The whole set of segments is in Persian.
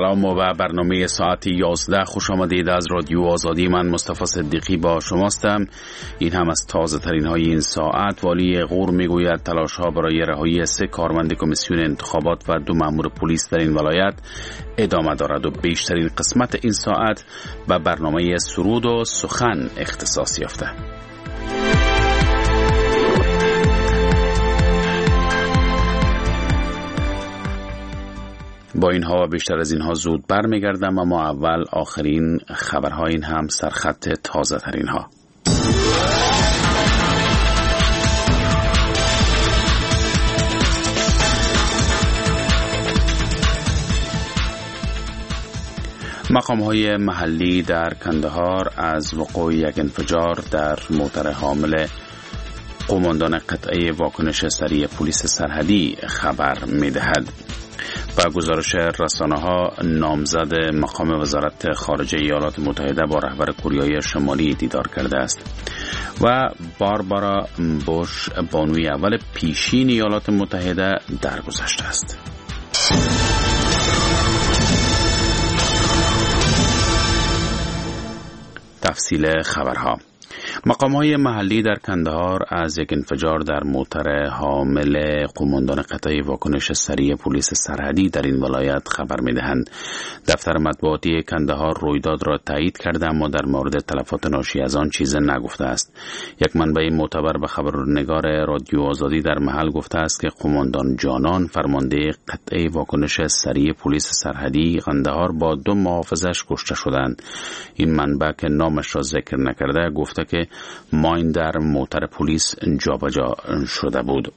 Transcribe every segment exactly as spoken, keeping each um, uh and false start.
سلام و برنامه ساعت یازده خوش آمدید از رادیو آزادی. من مصطفی صدیقی با شماستم. این هم از تازه ترین های این ساعت. والی غور میگوید تلاش ها برای رهایی سه کارمند کمیسیون انتخابات و دو مأمور پلیس در این ولایت ادامه دارد و بیشترین قسمت این ساعت به برنامه سرود و سخن اختصاص یافته. با اینها و بیشتر از اینها زود برمیگردم، اما اول آخرین خبرها، این هم سرخط تازه ترین ها. مقام های محلی در کندهار از وقوع یک انفجار در موتر حامل قماندان قطعه واکنش سریع پلیس سرحدی خبر می دهد. با گزارش رسانه ها، نامزد مقام وزارت خارجه ایالات متحده با رهبر کره شمالی دیدار کرده است و باربارا بوش بانوی اول پیشین ایالات متحده درگذشته است. تفصیل خبرها. مقام‌های محلی در کندهار از یک انفجار در موتر حامل قماندان قطعه واکنش سریع پلیس سرحدی در این ولایت خبر می‌دهند. دفتر مطبوعاتی کندهار رویداد را تایید کرده اما در مورد تلفات ناشی از آن چیزی نگفته است. یک منبع معتبر به خبرنگار رادیو آزادی در محل گفته است که قماندان جانان فرمانده قطعه واکنش سریع پلیس سرحدی کندهار با دو محافظش کشته شدند. این منبع که نامش را ذکر نکرده گفته که ماین در موتر پلیس جابجا شده بود.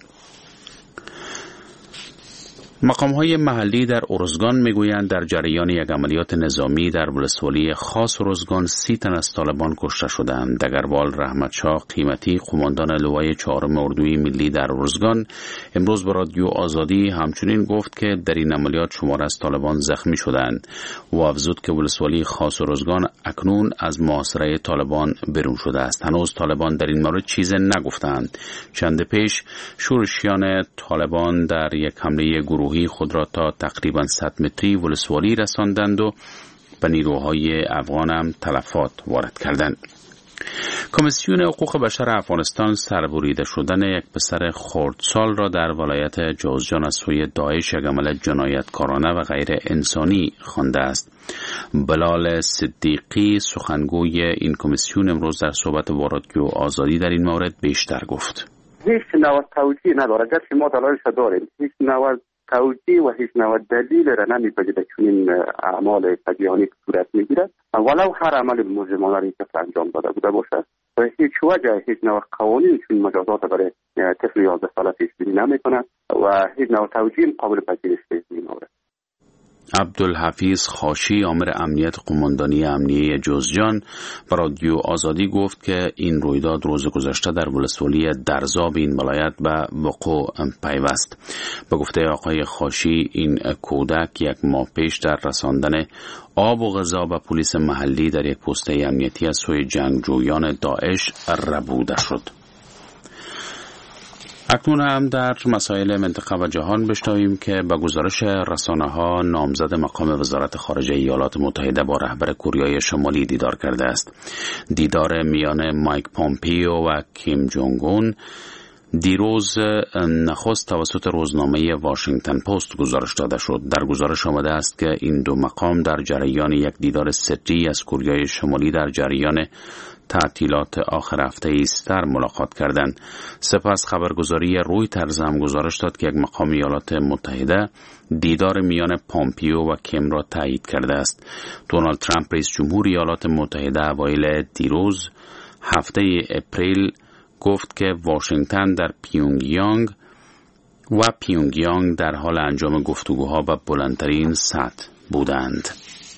مقام‌های محلی در ارزگان میگویند در جریان یک عملیات نظامی در ولسوالی خاص ارزگان سی تن از طالبان کشته شدند. دگروال رحمتشاه قیمتی قماندان لوای چهارم اردوی ملی در ارزگان امروز به رادیو آزادی همچنین گفت که در این عملیات شمار از طالبان زخمی شدند و افزود که ولسوالی خاص ارزگان اکنون از محاصره طالبان بیرون شده است. هنوز طالبان در این مورد چیزی نگفتند. چند پیش شورشیان طالبان در یک حمله گروه خود را تا تقریبا صد متری ولسوالی رساندند و به نیروهای افغان هم تلفات وارد کردند. کمیسیون حقوق بشر افغانستان سربریده شدن یک پسر خردسال را در ولایت جوزجان از سوی داعش یک عمل جنایتکارانه و غیر انسانی خوانده است. بلال صدیقی سخنگوی این کمیسیون امروز در صحبت با رادیو آزادی در این مورد بیشتر گفت. هیچ نوع توجیه نداره، گرچه ما دلایلش داریم، هیچ نوع توجیه و هیچ نوع دلیل را نمی‌پذیرد که این اعمال فجیعانه صورت می‌گیرد، ولو هر عمل مجرمانه را طفل انجام داده بوده باشد و هیچ وجه هیچ نوع قوانین چون مجازات برای طفل یازده ساله پیش بینی نمی‌کند و هیچ نوع توجیه قابل پذیرش نیست. این مورد عبدالحفیظ خاشی آمر امنیت قماندانی امنیه جوزجان به رادیو آزادی گفت که این رویداد روز گذشته در ولسوالی درزاب این ولایت به وقوع پیوست. به گفته آقای خاشی این کودک یک ماه پیش در رساندن آب و غذا به پلیس محلی در یک پست امنیتی از سوی جنگجویان داعش ربوده شد. اکنون هم در مسائل منطقه و جهان بشنویم که با گزارش رسانه‌ها نامزد مقام وزارت خارجه ایالات متحده با رهبر کره شمالی دیدار کرده است. دیدار میان مایک پامپیو و کیم جونگ اون دیروز نخست توسط روزنامه واشنگتن پست گزارش داده شد. در گزارش آمده است که این دو مقام در جریان یک دیدار سری از کره شمالی در جریان تعطیلات آخر هفته ایستر ملاقات کردند. سپس خبرگزاری رویترز هم گزارش داد که یک مقام ایالات متحده دیدار میان پامپیو و کیم را تایید کرده است. دونالد ترامپ رئیس جمهور ایالات متحده اوایل دیروز هفته اپریل گفت که واشنگتن در پیونگیانگ و پیونگیانگ در حال انجام گفتگوها به بلندترین سطح بودند.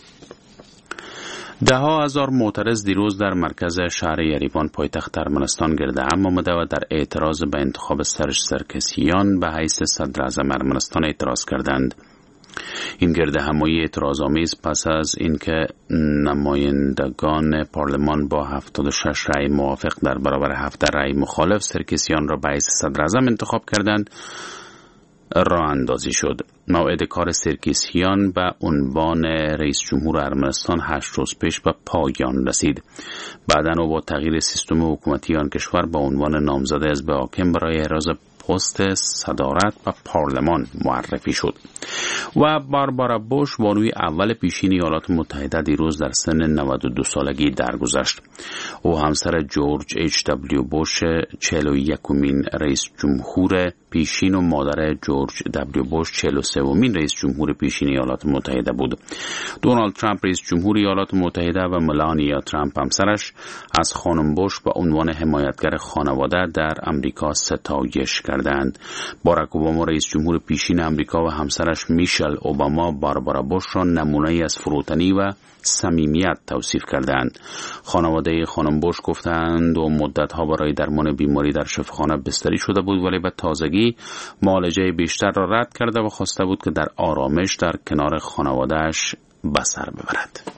ده ها هزار معترض دیروز در مرکز شهر یریوان پایتخت ارمنستان گرد هم آمده و در اعتراض به انتخاب سرژ سرکسیان به حیث صدر اعظم ارمنستان اعتراض کردند. این گرد همایی اعتراض‌آمیز پس از اینکه نمایندگان پارلمان با هفتاد و شش رأی موافق در برابر هفده رأی مخالف سرکسیان را به حیث صدر اعظم انتخاب کردند راه اندازی شد. موعد کار سرکیسیان به عنوان رئیس جمهور ارمنستان هشت روز پیش به پایان رسید. بعداً او با تغییر سیستم حکومتی آن کشور به عنوان نامزد حزب حاکم برای احراز پست صدارت و پارلمان معرفی شد. و باربارا بوش بانوی اول پیشین ایالات متحده دیروز در سن نود و دو سالگی درگذشت. او همسر جورج اچ دبلیو بوش چهل و یکمین رئیس جمهور پیشین و مادر جورج دبلیو بوش چهل و سومین رئیس جمهور پیشین ایالات متحده بود. دونالد ترامپ رئیس جمهور ایالات متحده و ملانیا ترامپ همسرش از خانم بوش به عنوان حمایتگر خانواده در امریکا ستایش کردند. باراک اوباما رئیس جمهور پیشین امریکا و همسرش میشل اوباما باربارا بوش را نمونه‌ای از فروتنی و صمیمیت توصیف کردند. خانواده خانم بوش گفتند و مدت‌ها برای درمان بیماری در شفاخانه بستری شده بود، ولی به تازگی معالجه بیشتر را رد کرده و خواسته بود که در آرامش در کنار خانواده‌اش به سر ببرد.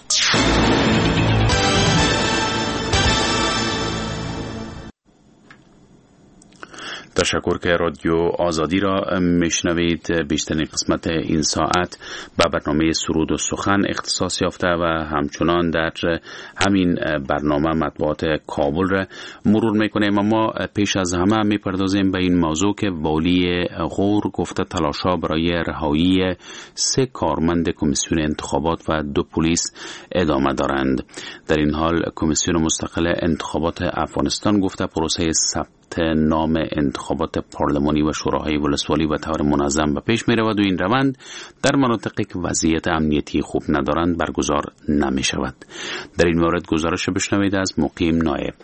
تشکر که رادیو آزادی را میشنوید. بیشترین قسمت این ساعت به برنامه سرود و سخن اختصاص یافته و همچنان در همین برنامه مطبوعات کابل را مرور میکنیم. اما پیش از همه میپردازیم به این موضوع که والی غور گفته تلاش‌ها برای رهایی سه کارمند کمیسیون انتخابات و دو پلیس ادامه دارند. در این حال کمیسیون مستقل انتخابات افغانستان گفته پروسه ثبت نام انتخابات پارلمانی و شوراهای ولسوالی به طور منظم به پیش می رود و این روند در مناطقی که وضعیت امنیتی خوب ندارند برگزار نمی شود. در این مورد گزارش بشنوید از مقیم نایب.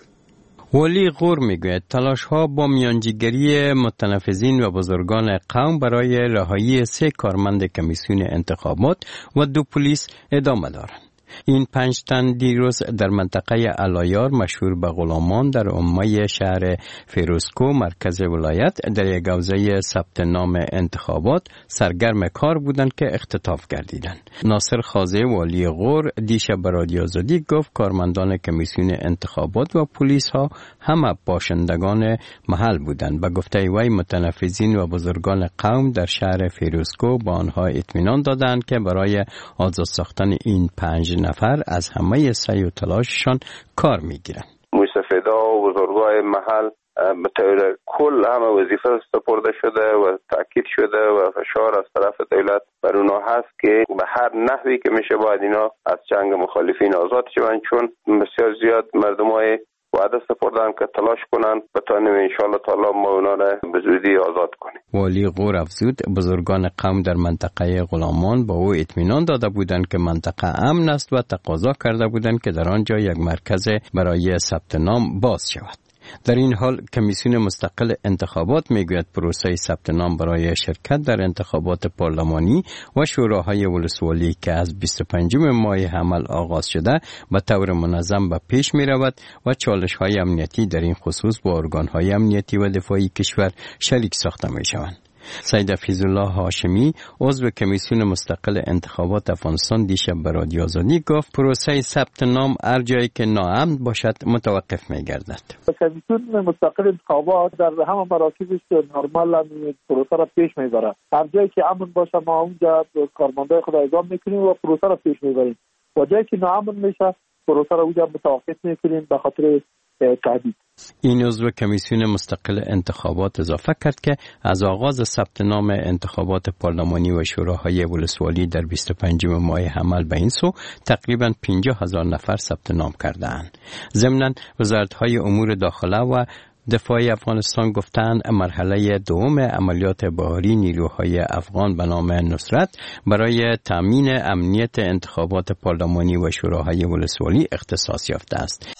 والی غور میگوید تلاش ها با میانجیگری متنفذین و بزرگان قوم برای رهایی سه کارمند کمیسیون انتخابات و دو پلیس ادامه دارند. این پنج تن دیروز در منطقه علایار مشهور به غلامان در عمه شهر فیروزکو مرکز ولایت در یک حوزه ثبت نام انتخابات سرگرم کار بودند که اختطاف گردیدند. ناصر خازه والی غور دیشب به رادیو آزادی گفت کارمندان کمیسیون انتخابات و پلیس ها همه باشندگان محل بودند. به گفته وی متنفذین و بزرگان قوم در شهر فیروزکو با آنها اطمینان دادند که برای آزاد ساختن این پنج نفر از همه سعی و تلاششان کار میگیرند. مستفیدا و بزرگای محل به طور کل همه وظیفه سپرده شده و تاکید شده و فشار از طرف دولت بر اونها هست که به هر نحوی که میشه باید اینا از جنگ مخالفین آزاد شوند، چون بسیار زیاد مردمای وعده سپردن که تلاش کنند بتانیم انشاءالله تعالی ما اونا را به زودی آزاد کنیم. والی غور افزود بزرگان قوم در منطقه غلامان با او اطمینان داده بودند که منطقه امن است و تقاضا کرده بودند که در آنجا یک مرکز برای ثبت نام باز شود. در این حال کمیسیون مستقل انتخابات میگوید پروسه ثبت نام برای شرکت در انتخابات پارلمانی و شوراهای ولسوالی که از بیست و پنجم ماه حمل آغاز شده به طور منظم به پیش می رود و چالش های امنیتی در این خصوص با ارگان های امنیتی و دفاعی کشور شریک ساخته می شوند. سید فیض الله هاشمی عضو کمیسیون مستقل انتخابات افغانستان دیشب به رادیو آزادی گفت پروسه ثبت نام هر جایی که ناامن باشد متوقف می‌گردد. کمیسیون مستقل انتخابات در همه مراکزش نرمال پروسه را پیش می‌برد. هر جایی که امن باشه ما اونجا کارمندای خود اعزام می‌کنیم و پروسه را پیش می‌بریم. و جایی که ناامن میشه پروسه را اونجا متوقف می‌کنیم به خاطر تهدید. این عضو کمیسیون مستقل انتخابات اضافه کرد که از آغاز ثبت نام انتخابات پارلمانی و شوراهای ولسوالی در بیست و پنجم ماه حمل به این سو تقریباً پنجاه هزار نفر ثبت نام کرده‌اند. ضمناً وزارت‌های امور داخله و دفاع افغانستان گفتند مرحله دوم عملیات بهاری نیروهای افغان به نام نصرت برای تامین امنیت انتخابات پارلمانی و شوراهای ولسوالی اختصاص یافته است.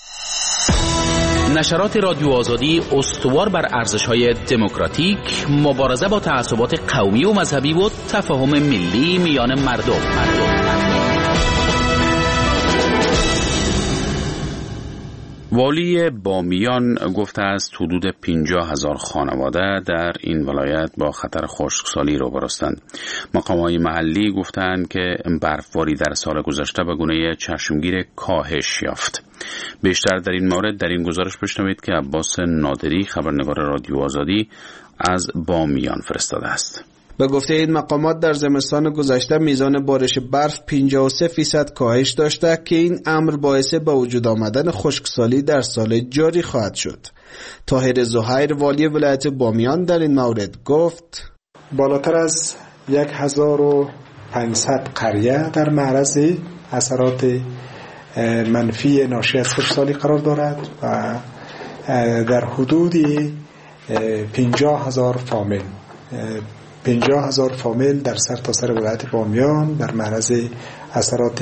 نشرات رادیو آزادی استوار بر ارزش‌های دموکراتیک، مبارزه با تعصبات قومی و مذهبی و تفاهم ملی میان مردم. مردم. والی بامیان گفته است حدود پنجاه هزار خانواده در این ولایت با خطر خشکسالی روبرو هستند. مقامات محلی گفتند که برفباری در سال گذشته به گونه چشمگیر کاهش یافت. بیشتر در این مورد در این گزارش بشنوید که عباس نادری خبرنگار رادیو آزادی از بامیان فرستاده است. به گفته این مقامات در زمستان گذشته میزان بارش برف پنجاه و سه فیصد کاهش داشته که این امر باعث به وجود آمدن خشکسالی در سال جاری خواهد شد. طاهر زهیر والی ولایت بامیان در این مورد گفت بالاتر از هزار و پانصد قریه در معرض اثرات منفی ناشی از خشکسالی قرار دارد و در حدود پنجاه هزار فامیل پنجاه هزار فامیل در سرتاسر ولایت بامیان در معرض اثرات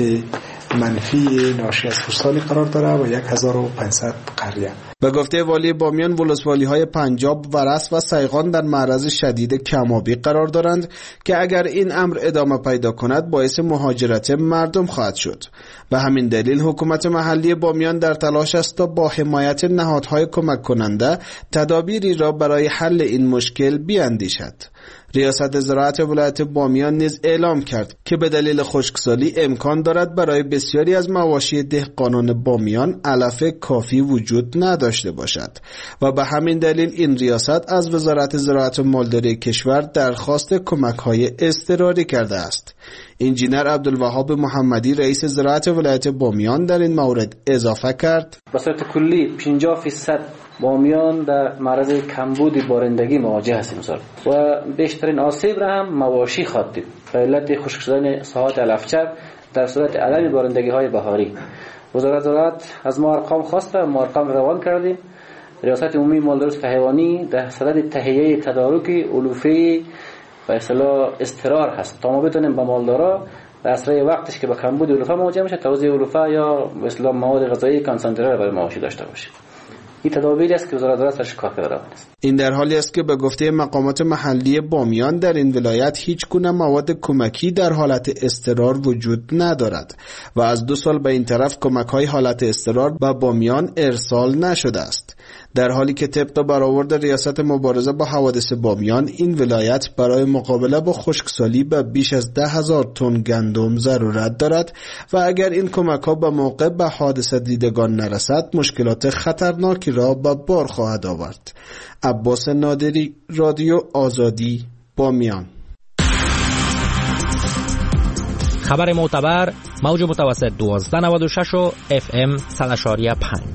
منفی ناشی از خشکسالی قرار دارد و هزار و پانصد قریه. به گفته والی بامیان، ولسوالی های پنجاب، ورس و سیغان در معرض شدید کم‌آبی قرار دارند که اگر این امر ادامه پیدا کند باعث مهاجرت مردم خواهد شد. به همین دلیل حکومت محلی بامیان در تلاش است تا با حمایت نهادهای کمک کننده تدابیری را برای حل این مشکل بیاندیشد. ریاست زراعت ولایت بامیان نیز اعلام کرد که به دلیل خشکسالی امکان دارد برای بسیاری از مواشی دهقانان بامیان علف کافی وجود نداشته باشد و به همین دلیل این ریاست از وزارت زراعت و مالداری کشور درخواست کمک‌های اضطراری کرده است. انجینر عبدالوهاب محمدی رئیس زراعت ولایت بامیان در این مورد اضافه کرد: به صورت کلی پنجاه درصد بامیان در معرض کمبود بارندگی مواجه هستیم و بیشترین آسیب را هم مواشی خواهد دید به علت خشک شدن ساحات علفچر در صورت عدم بارندگی های بهاری. وزارت زراعت از ما ارقام خواسته، ما ارقام روان کردیم. ریاست عمومی مالداری حیوانی در صدد تهیه تدارک علوفه و اصطلاح استقرار هست تا ما بتونیم به مالدارا در اسرع وقتش که به کمبود علوفه مواجه میشه توزیع علوفه یا به اصطلاح مواد غذایی کانسانتره برای مواشی داشته باشیم. این تدابیری است که وزارت زراعت سرش کار کرده است. این در حالی است که به گفته مقامات محلی بامیان در این ولایت هیچ گونه مواد کمکی در حالت اضطرار وجود ندارد و از دو سال به این طرف کمک‌های حالت اضطرار به بامیان ارسال نشده است. در حالی که طبق برآورد ریاست مبارزه با حوادث بامیان این ولایت برای مقابله با خشکسالی به بیش از ده هزار تن گندم ضرورت دارد و اگر این کمک‌ها به موقع به حادثه دیدگان نرسد مشکلات خطرناکی را به بار خواهد آورد. عباس نادری، رادیو آزادی، بامیان. خبر معتبر، موج متوسط دوازده نود و شش و اف ام صد و شش و پنج.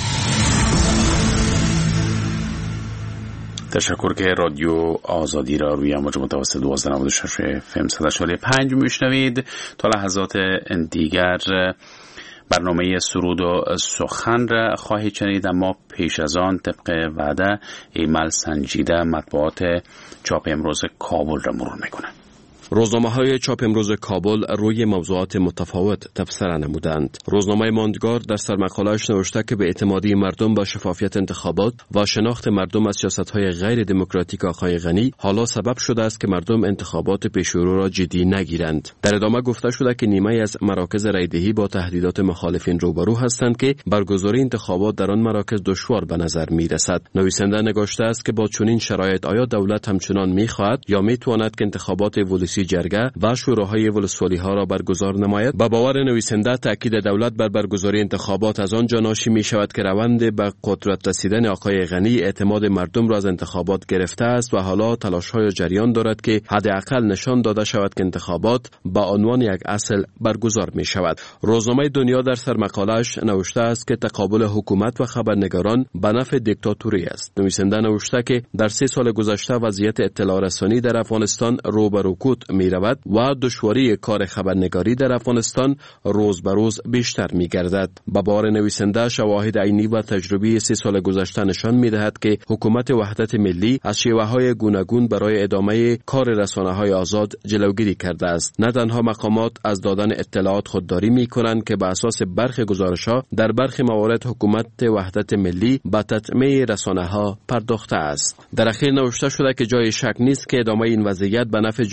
تشکر که رادیو آزادی را روی موج متوسط دوازده نود و شش اف ام صد و شش و پنج میشنوید. تا لحظات دیگر برنامه سرود و سخن را خواهید شنید، اما پیش از آن طبق وعده ایمل سنجیده مطبوعات چاپ امروز کابل را مرور میکنه. روزنامه‌های چاپ امروز کابل روی موضوعات متفاوت تبصره نمودند. روزنامه ماندگار در سرمقاله‌اش نوشته که به اعتمادی مردم با شفافیت انتخابات و شناخت مردم از سیاست‌های غیر دموکراتیک آقای غنی حالا سبب شده است که مردم انتخابات پیشرو را جدی نگیرند. در ادامه گفته شده که نیمه از مراکز رایدهی با تهدیدات مخالفین روبرو هستند که برگزاری انتخابات در آن مراکز دشوار به نظر می‌رسد. نویسنده نگاشته است که با چنین شرایط آیا دولت همچنان می‌خواهد یا می‌تواند که انتخابات ولسی جرگه و شوراهای ولسوالی ها را برگزار نماید؟ با باور نویسنده تاکید دولت بر برگزاری انتخابات از آن جا ناشی می شود که روند به قدرت رسیدن آقای غنی اعتماد مردم را از انتخابات گرفته است و حالا تلاش های جریان دارد که حداقل نشان داده شود که انتخابات با عنوان یک اصل برگزار می شود. روزنامه دنیا در سرمقاله‌اش نوشته است که تقابل حکومت و خبرنگاران به نفع دیکتاتوری است. نویسنده نوشته که در سه سال گذشته وضعیت اطلاع رسانی در افغانستان رو به رکود می رود و دشواری کار خبرنگاری در افغانستان روز به روز بیشتر می گردد. با باور نویسنده شواهد عینی و تجربی سه سال گذشته نشان می دهد که حکومت وحدت ملی از شیوه های گوناگون برای ادامه کار رسانه های آزاد جلوگیری کرده است. نه تنها مقامات از دادن اطلاعات خودداری می کنند که به اساس برخی گزارش‌ها در برخی موارد حکومت وحدت ملی به تطمیع رسانه ها پرداخته است. در اخیر نوشته شده که جای شک نیست که ادامه این وضعیت به نفع جامعه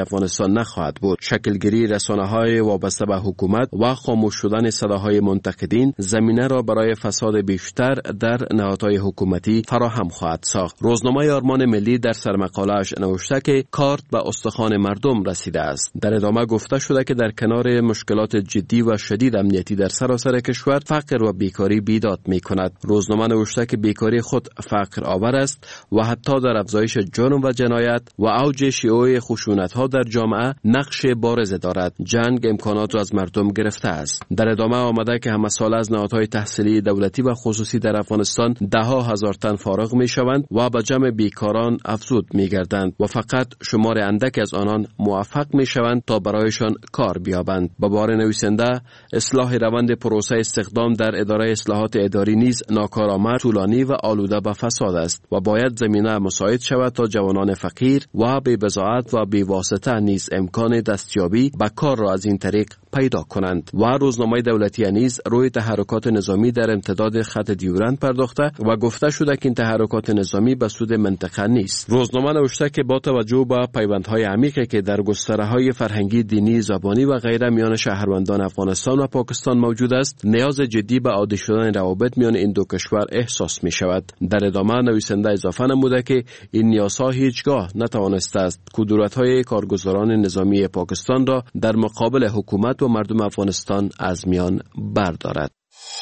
افغانستان نخواهد بود. شکلگیری رسانه‌های وابسته به حکومت و خاموش شدن صداهای منتقدین زمینه را برای فساد بیشتر در نهادهای حکومتی فراهم خواهد ساخت. روزنامه آرمان ملی در سرمقاله‌اش نوشته که کارت به استخوان مردم رسیده است. در ادامه گفته شده که در کنار مشکلات جدی و شدید امنیتی در سراسر کشور، فقر و بیکاری بیداد می‌کند. روزنامه نوشته که بیکاری خود فقر آور است و حتی در افزایش جرم و جنایت و اوج شیوع خشونت‌ها در جامعه نقش بارز دارد. جنگ امکانات را از مردم گرفته است. در ادامه آمده که همه سال از نهادهای تحصیلی دولتی و خصوصی در افغانستان ده ها هزار تن فارغ می‌شوند و به جمع بیکاران افزود می‌گردند و فقط شمار اندک از آنان موفق می‌شوند تا برایشان کار بیابند. با بار نویسنده، اصلاح روند پروسه استخدام در اداره اصلاحات اداری نیز ناکارآمد، طولانی و آلوده به فساد است و باید زمینه مساعد شود تا جوانان فقیر و بی بضاعت و بی واسطه نیز امکان دستیابی به کار را از این طریق پیدا کنند. و روزنامه دولتی نیز روی تحرکات نظامی در امتداد خط دیورند پرداخته و گفته شده که این تحرکات نظامی به سود منطقه نیست. روزنامه نوشته که با توجه به پیوندهای عمیقی که در گستره‌های فرهنگی، دینی، زبانی و غیره میان شهروندان افغانستان و پاکستان موجود است، نیاز جدی به عادی شدن روابط میان این دو کشور احساس می شود. در ادامه نویسنده اضافه نموده که این نیازها هیچگاه نتوانسته است کدورت‌های کارگزاران نظامی پاکستان را در مقابل حکومت و مردم افغانستان از میان بردارد.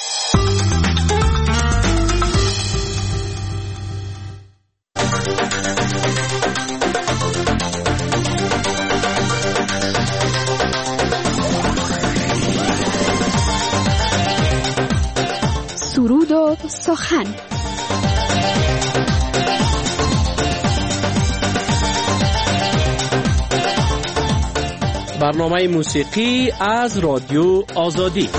سرود و سخن. برنامه موسیقی از رادیو آزادی.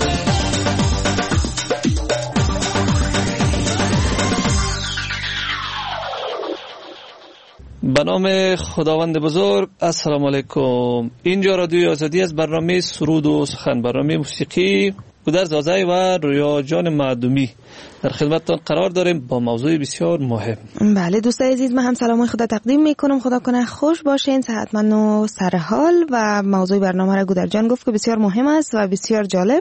به نام خداوند بزرگ، السلام علیکم. اینجا رادیو آزادی از برنامه سرود و سخن، برنامه موسیقی گودرز آزای و رویا جان معدومی در خدمتتان قرار داریم با موضوع بسیار مهم. بله دوستای عزیز، من هم سلام خدا تقدیم میکنم. خدا کنه خوش باشین، صحتمند و سرحال. و موضوع برنامه را گودر جان گفت که بسیار مهم است و بسیار جالب.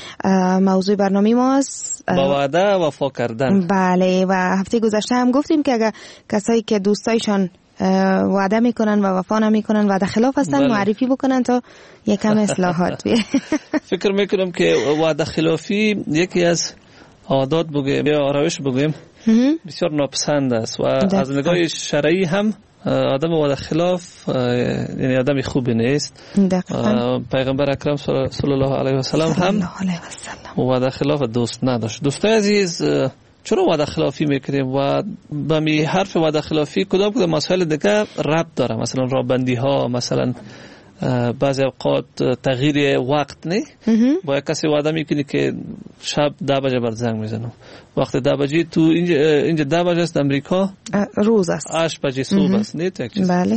موضوع برنامه ما است با وعده وفا کردن. بله، و هفته گذشته هم گفتیم که اگر کسایی که دوستایشان وعده میکنن و وفا نمیکنن، وعده خلاف هستن، بله، معرفی بکنن تا یکم اصلاحات بیه. فکر میکنم که وعده خلافی یکی از عادات بگیم یا روش بگیم بسیار ناپسند است و از نگاه شرعی هم آدم وعده خلاف یعنی آدم خوبی نیست. پیغمبر اکرم صلی الله علیه و سلم هم وعده خلاف دوست نداشت. دوستای عزیز، چرا وعده خلافی میکنیم و به می حرف وعده خلافی کدام کدام مسائل دیگه ربط داره؟ مثلا رابندی ها، مثلا بعضی اوقات تغییر وقت نه، با یک کسی وعده میکنی که شب ده بجه بر زنگ میزنم، وقت ده بجه تو اینجا اینجا ده بجه است امریکا، روز است، هشت بجه صبح است، نه یک چیز. بله.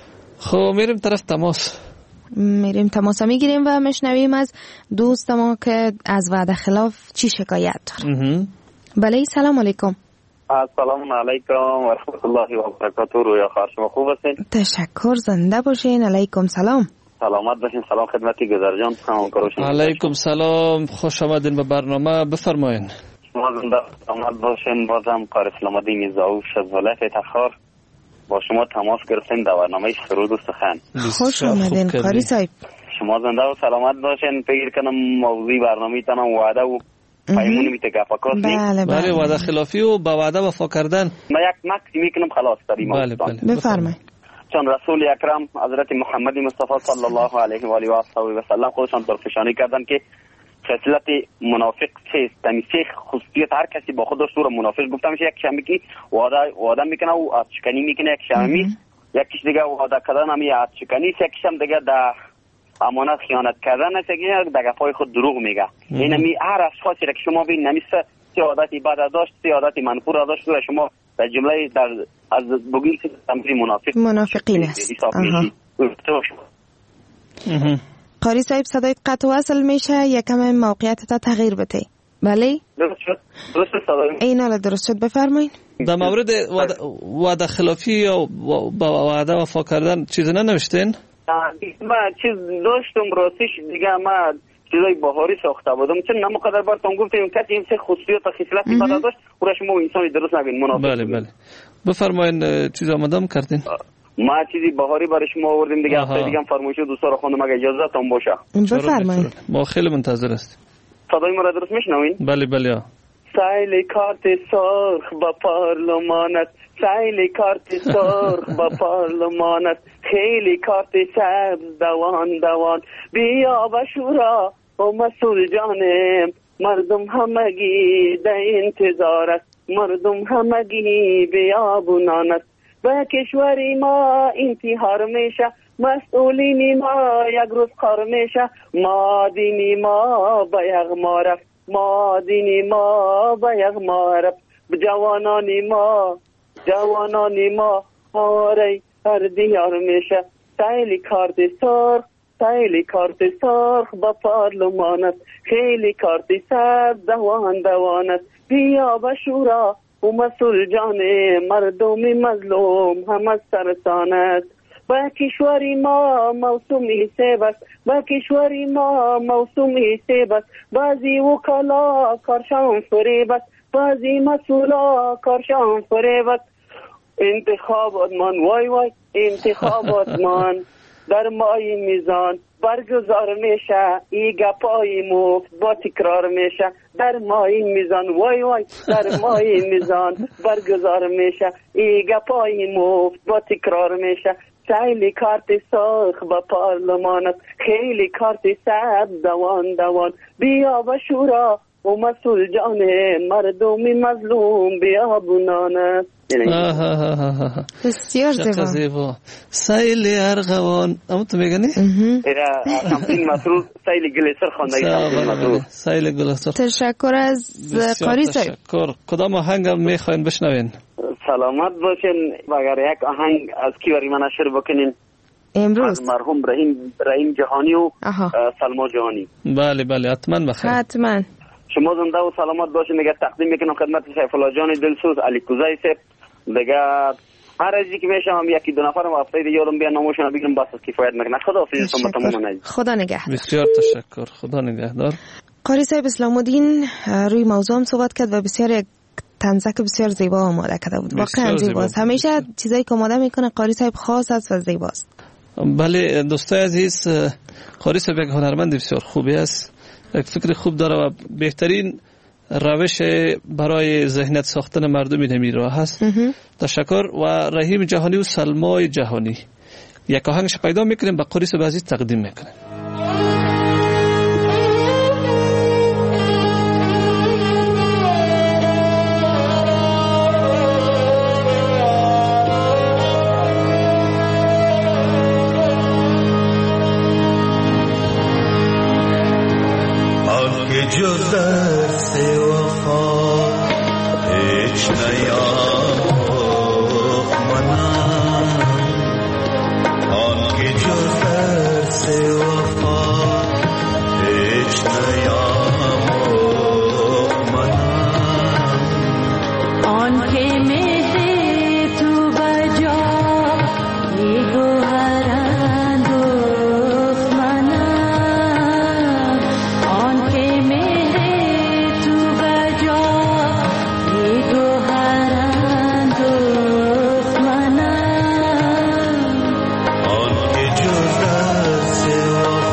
خب میریم طرف تماس میریم تماس میگیریم و میشنویم از دوست ما که از وعده خلاف چی شکایت داره. بله، سلام علیکم. السلام علیکم و رحمت الله و برکاته. رویا خواهر شما خوب هستین؟ تشکر، زنده باشین. علیکم سلام. سلامت باشین. سلام خدمتی گذر جان، همکارو شما. علیکم سلام، خوش آمدین به برنامه، بفرمایین. شما زنده سلامت باشین. بازم کار اسلام الدین زاوش از ولایت تخار با شما تماس گرفتیم در برنامه سرود و سخن. خوش آمدین قاری صاحب. شما زنده و سلامت باشین. فکر کنم موضوع برنامه تنم وعده و پیمونی میته گفاکاس نی. بله بله، وعده خلافی و با وعده وفا کردن. ما یک نقطی میکنم خلاص داریم. بله بله، بفرمایید. چون رسول اکرم حضرت محمد مصطفی صلی الله علیه و آله و صحبه و سلم خودشان درفشانی کردن که خصلت منافق چیست؟ تمیسه خصوصیت هر کسی با خودش رو منافق گفته میشه. یک شمی که وعده وعده میکنه و از شکنی میکنه، یک شمی یکیش دیگه وعده کردن همی از شکنی، یکیش هم دیگه در امانت خیانت کردن است که در گفای خود دروغ میگه. این می هر اشخاصی را که شما ببین نمیسته سی عادتی بد داشت، سی عادتی منفور داشت و شما در جمله در از بگین تمری منافق منافقین است. قاری صاحب صدای قطع وصل میشه، یکم موقعیت تا تغییر بده. بله درست شد. درست صدای این حالا درست شد. بفرمایید. در مورد وعده خلافی یا با وعده وفا کردن چیز ننوشتین؟ ما چیز داشتم راستش دیگه ما چیزای بهاری ساخته بودم چون نمقدر براتون گفتم کسی این سه خصوصیات و خصلتی بد داشت او را شما انسانی درست نبین منافق. بله بله بفرمایید چیز آمدم کردین. ما چیزی بهاری برای شما آوردیم دیگه هفته دیگه هم فرمایش دوستا رو خواندم اگه اجازه تان باشه. بفرمایید. ما خیلی منتظر هستیم. صدای ما را درست میشنوین؟ بله بله. سایل کارت سرخ با پارلمانت، سایل کارت سرخ با پارلمانت، خیلی کارت سبز دوان دوان، بیا و شورا و مسئول جانم، مردم همگی در انتظارت، مردم همگی بیابونانت. به کشوری ما انتحار میشه، مسئولین ما یک روز خار میشه، ما دینی ما به یغما رفت، ما دینی ما به یغما رفت، جوانانی ما جوانانی ما آره هر دیار میشه. سایلی کارت سرخ، سایلی کارت سرخ با پارلمانت، خیلی کارت سبز دوان دوانت، بیا به شورا و مسئول جان مردم مظلوم هم از سرسانت. با کشوری ما موسومی سیب است، با کشوری ما موسومی سیب است، بعضی وکلا کارشان فریب است، بعضی مسئولا کارشان فریب است. انتخابات من وای وای انتخابات من در مای میزان برگزار میشه، ای گپای مفت با تکرار میشه، در مای میزان وای وای در مای میزان برگزار میشه، ای گپای مفت با تکرار میشه. سایلی کارت سرخ با پارلمانت، خیلی کارت سبز دوان دوان، بیا و شورا و مسئول جان مردم مظلوم بیابونانت. بسیار زیبا. سیل ارغوان اما تو میگنی؟ ایره همین مسرور سیل گلیسر خواندگی. سیل گلیسر. تشکر از قاری صاحب. تشکر. کدام آهنگ میخواین بشنوین؟ سلامت باشین. اگر یک آهنگ از کی برای من نشر بکنین امروز مرحوم رحیم رحیم جهانی و سلما جهانی. بله بله حتما بخیر. حتما. شما زنده و سلامت باشین. دیگه تقدیم میکنم خدمت سیف الله جان دلسوز علی کوزای صاحب. دیگه هر چیزی که میشم یکی دو نفرم هفته دیگه یادم بیان ناموشون بگم بس کفایت میکنه. خداحافظ شما تماما. خدا نگهدار. بسیار تشکر. خدا نگهدار. قاری صاحب اسلام الدین روی موضوع هم صحبت کرد و بسیار یک تنزک بسیار زیبا آماده کرده بود. واقعا زیباست. همیشه چیزایی که آماده میکنه قاری صاحب خاص است و زیباست. بله دوستای عزیز، قاری صاحب یک هنرمند بسیار خوبی است، یک فکر خوب داره و بهترین روش برای ذهنیت ساختن مردم این راه هست. تشکر. و رحیم جهانی و سلمای جهانی یک آهنگش پیدا میکنیم به قاری صاحب عزیز تقدیم میکنیم. جز درس وفا هیچ نیام منم، آن که جز درس وفا هیچ نیام منم، آن که مهر تو بجا ای گوهرند و منم، آن که جز درس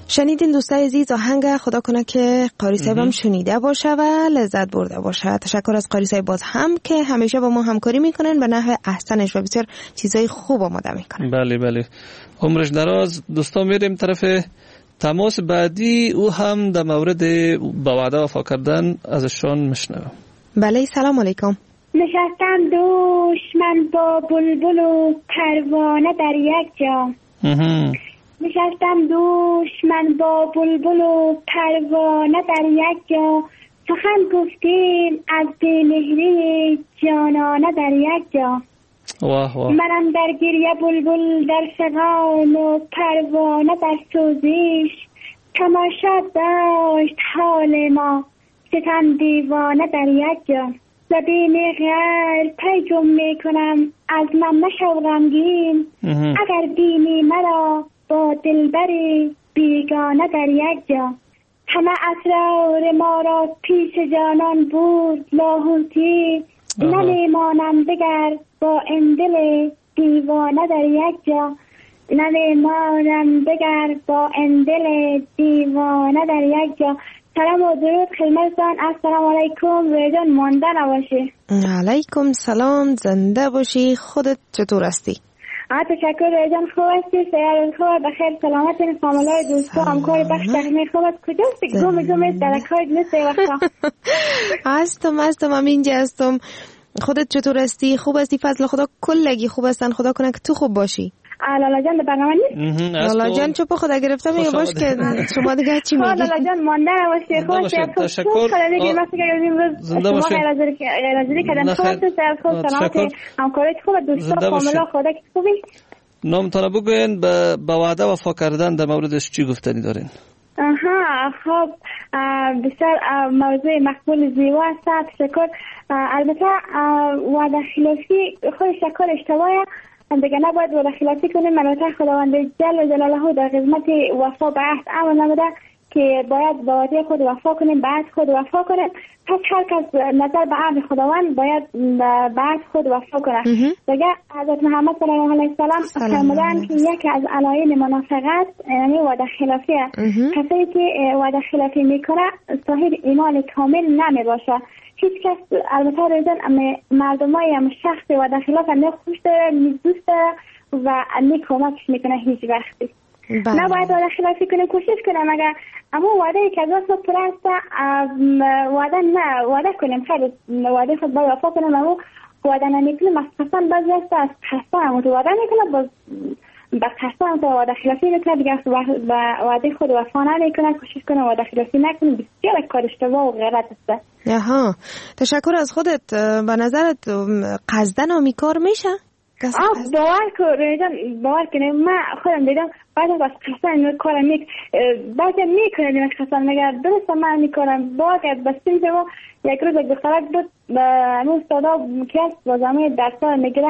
شنیدین دوستای عزیز آهنگ، خدا کنه که قاری صاحب هم شنیده باشه و لذت برده باشه. تشکر از قاری صاحب باز هم که همیشه با ما همکاری میکنن به نحو احسنش و بسیار چیزای خوب آماده میکنن. بله بله، عمرش دراز. دوستان میریم طرف تماس بعدی، او هم در مورد با وعده وفا کردن ازشان میشنوم. بله سلام علیکم. نشستم دشمن با بلبل و پروانه در یک جا. نشستم دشمن با بلبل و پروانه در یک جا، سخن گفتیم از دلهری جانانه در یک جا. واه واه. منم در گریه بلبل در فغان و پروانه در سوزش، تماشا داشت حال ما ستم دیوانه در یک جا. زبین غیر پیجم میکنم از من نشو غمگین، اگر بینی مرا با دلبری بیگانه در یک جا. همه اسرار ما را پیش جانان بود لاهوتی، نمیمانم دگر با این دل دیوانه در یک جا. نمیمانم دگر با این دل دیوانه در یک جا. سلام و درود خدمتتان. السلام علیکم. رایجان مانده نباشی. علیکم سلام، زنده باشی. خودت چطور هستی؟ آه تشکر رایجان، خوب هستی؟ سیارت خوب؟ بخیر سلامت؟ این فامیلای دوستا همکار بخش تخمی خوبت کجاست؟ گم گم است در اکای نیست وقتا. هستم هستم هم اینجا هستم. خودت چطور هستی؟ خوب هستی؟ فضل خدا کلگی خوب هستن. خدا کنه که تو خوب باشی. لالا جان در برنامه نیست؟ لالا جان چپ خدا گرفتم یا باش که شما دیگه چی میگی؟ لالا جان مانده نباشی. خوب هستی؟ تشکر. زنده باشی. شما غیر حاضری کردن. خوب هستی؟ خوب سلامت؟ همکارت خوب؟ دوستا فامیلا خدا که خوبی؟ نامتان بگوین به وعده وفا کردن در موردش چی گفتنی دارین؟ آها خب بسیار موضوع مقبول زیبا است. تشکر. البته وعده خلافی خود شکر اشتباهه دیگه، نباید وعده خلافی کنیم. البته خداوند جل جلاله در قسمت وفا به عهد امر نموده که باید با وعده خود وفا کنیم، به عهد خود وفا کنیم. پس هر کس نظر به عهد خداوند باید به عهد خود وفا کنه. دیگه حضرت محمد صلی الله علیه و سلم فرمودن که یکی از علائم منافقت یعنی وعده خلافیه. کسی که وعده خلافی میکنه صاحب ایمان کامل نمی باشه. هیچ کس البته رایجان مردمای هم شخص وعده خلاف هم خوش داره، دوست داره و نیک کمکش میکنه هیچ وقتی. نباید وعده خلافی کنیم، کوشش کنیم اگر اما وعده که از وقت پر است وعده نه وعده کنیم، خیلی وعده خود باید وفا کنیم. اما وعده نمیکنیم از قسم بعضی است از قسم تو وعده میکنه باز با قسم تو وعده خلافی میکنه دیگه با وعده خود وفا نمیکنه. کوشش کنیم وعده خلافی نکنیم، بسیار کار اشتباه و غلط است. آها تشکر از خودت. به نظرت قصدن آمی کار میشه؟ آه باور کن باور کنیم من خودم دیدم بعد از قسم کارم میک بعضی میکنه دیگه قسم نگرد درست من میکنم باور کرد بسیم ما یک روز یک دخترک بود همون استادا که هست بازمه درسا میگیره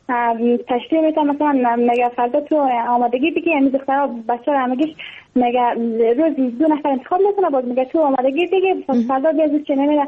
تشریح میتونم مثلا مگه فردا تو آمادگی بگی همین دخترها بچه ها همگیش مگه روزی دو نفر انتخاب میکنه باز میگه تو آمادگی بگی فردا بیازی چه نمیره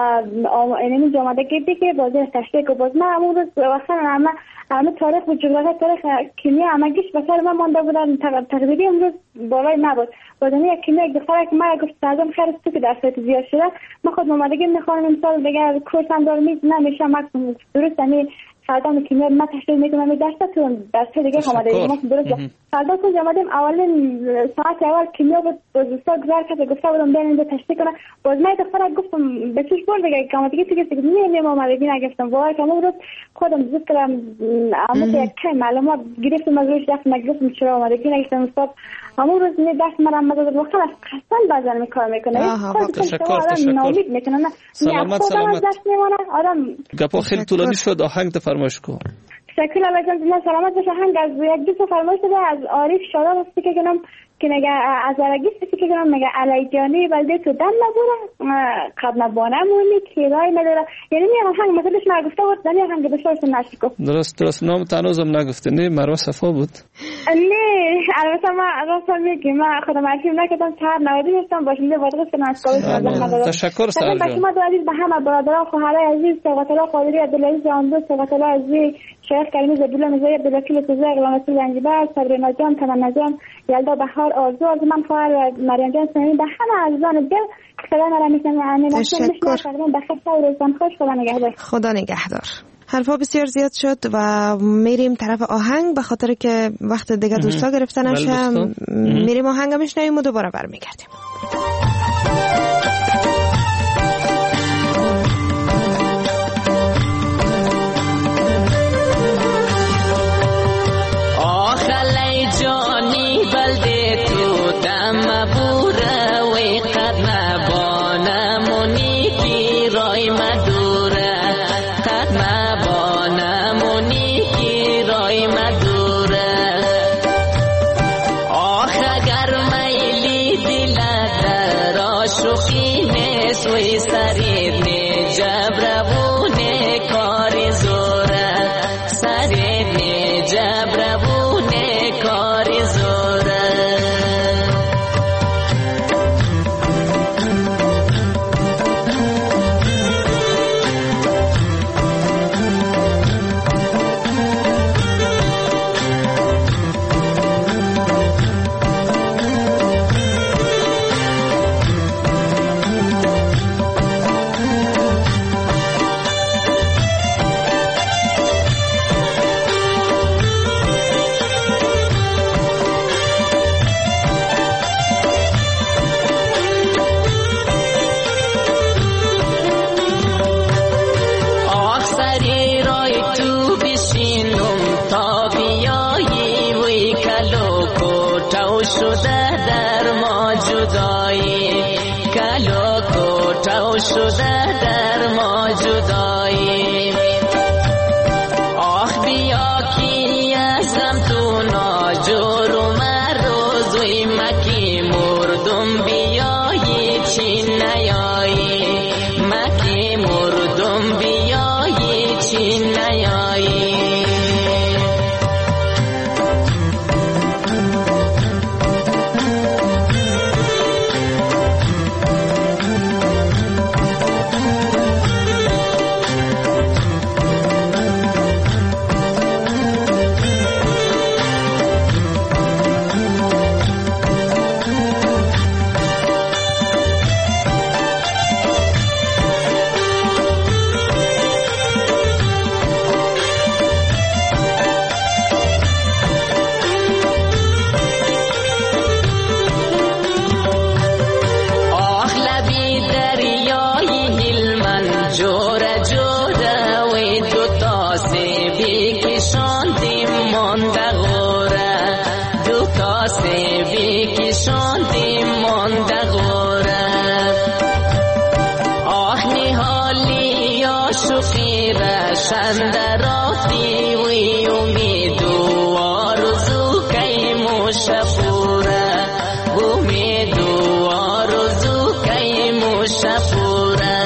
اینمی آمادگی بگی بازی تشریح که باز من همون روز وقتا همه همه تاریخ و جغرافی تاریخ کیمیا همگیش بسر من مانده بودن تقریبی امروز بالای نبود. بازمی یک کیمیا یک دختره که من گفت سردم خیلی تو که درسات زیاد شده من خود آمادگی میخوام امسال دیگه کورس هم دارم نمیشه من درست همین فردا کیمیا من تشریح میکنم درس تو درس دیگه آمادگی ما درست فردا تو اومدیم اولین ساعت اول کیمیا بود دوستا گذار کرد گفته بودم بریم اینجا تشریح کنم باز من دختره گفتم به چش بر دیگه آمادگی تو که نمیام آمادگی نگفتم وای که امروز خودم زود کردم اما یک کم معلومات گرفتم از روش دست نگفتم چرا آمادگی نگفتم استاد همون روز می دست مرا مدد وقتا از قسم بازار میکنه میکنه تشکر تشکر ناامید میکنه نه سلامت سلامت آدم گپا خیلی طولانی شد آهنگ فرمایش کن. تشکر الله جان سلامت باشه. آهنگ از یک دوست فرمایش شده از عارف شاداب است که کنم که نگه از عرگی است که کنم نگه علی جانی بلده تو دم نبوده قبل نبانه مونی که رای نداره یعنی می آهنگ مثلش من گفته بود دنیا آهنگ بسیارش نشکو درست درست نام تنوزم نگفته نه مروه صفا بود نه البته ما راستم میگم من خودم عارفیم نکردم چهار نودی هستم باشنده وادرس کنم از کاوش تشکر سلام جان. شما عزیز به همه برادران خواهرای عزیز سوات الله قادری عبدالعزیز جاندو سوات الله عزیز شیخ کریمی زبیلا نزایی عبدالوکیل سوزه اقلامتی زنجبر صبرینا جان تمنا جان یلدا بهار خواهر آرزو آرزو من خواهر مریم جان سنی به همه عزیزان دل صدا مرا میشنوند. تشکر. بخیر و روزتان خوش. خدا نگهدار. خدا نگهدار. حرفا بسیار زیاد شد و میریم طرف آهنگ به خاطر که وقت دیگه دوستا گرفته نشه. میریم آهنگ میشنویم و دوباره برمیگردیم. آخلی جانی بلده تو دم بوره وی قد مبانمونی کی رای مدوره قد مبانمونی کی رای مدوره آخ اگر میلی دلت در آشوخی نسوی سرید نی جبربونه کاری زوره سرید نی جبربونه کاری زوره شده در ما جدایی آخ بیا کی ازم تو ناجور و مروزوی مکی مردم بیایی چی نیایی مکی مردم بیایی چی نیایی شندراتی وی امید و آرزو کی مشفوره امید و آرزو کی مشفوره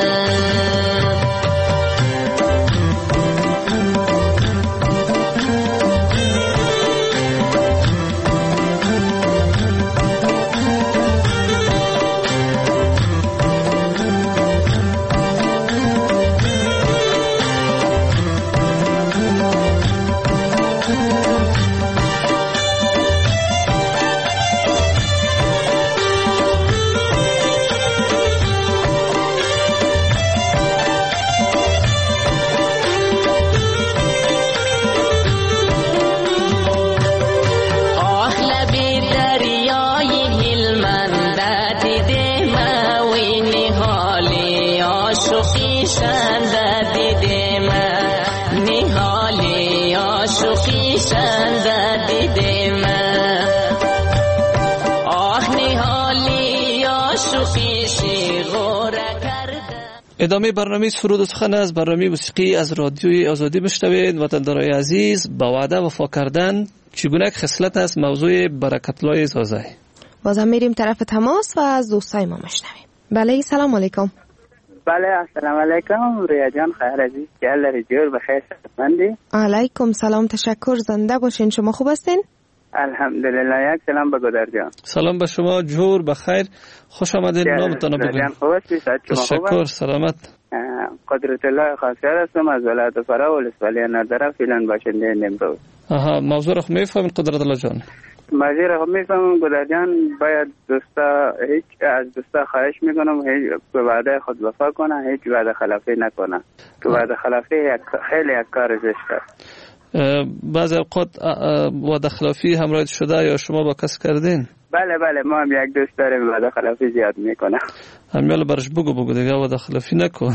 ادامه برنامه فرود و سخن از برنامه موسیقی از رادیوی آزادی میشنوید. وطندارای عزیز، با وعده وفا کردن چگونه خصلت است موضوع برکت‌الله زازای. بازم میریم طرف تماس و از دوستای ما میشنویم. بله سلام علیکم. بله السلام علیکم ریا جان، خیر عزیز، جل جور بخیر صحتمندی؟ علیکم سلام، تشکر، زنده باشین. شما خوب هستین؟ الحمدلله. یک سلام به گودر جان. سلام به شما، جور بخیر، خوش آمدید. نامتان بگوید. جان خوب هستی؟ تشکر، سلامت. قدرت الله خاصیار هستم از ولایت فرا ولسوالی نادره فعلا باشنده نمروز. آها موضوع رو میفهمید قدرت الله جان؟ موضوع رو میفهمم گودر جان. باید دوستا هیچ از دوستا خواهش میکنم هیچ به وعده خود وفا کنه، هیچ وعده خلافی نکنه. که وعده خلافی خیلی یک کار زشت است. بعضی اوقات وعده خلافی همراه شده یا شما با کس کردین؟ بله بله ما هم یک دوست داریم وعده خلافی زیاد میکنه. همیال برش بگو بگو دیگه وعده خلافی نکن.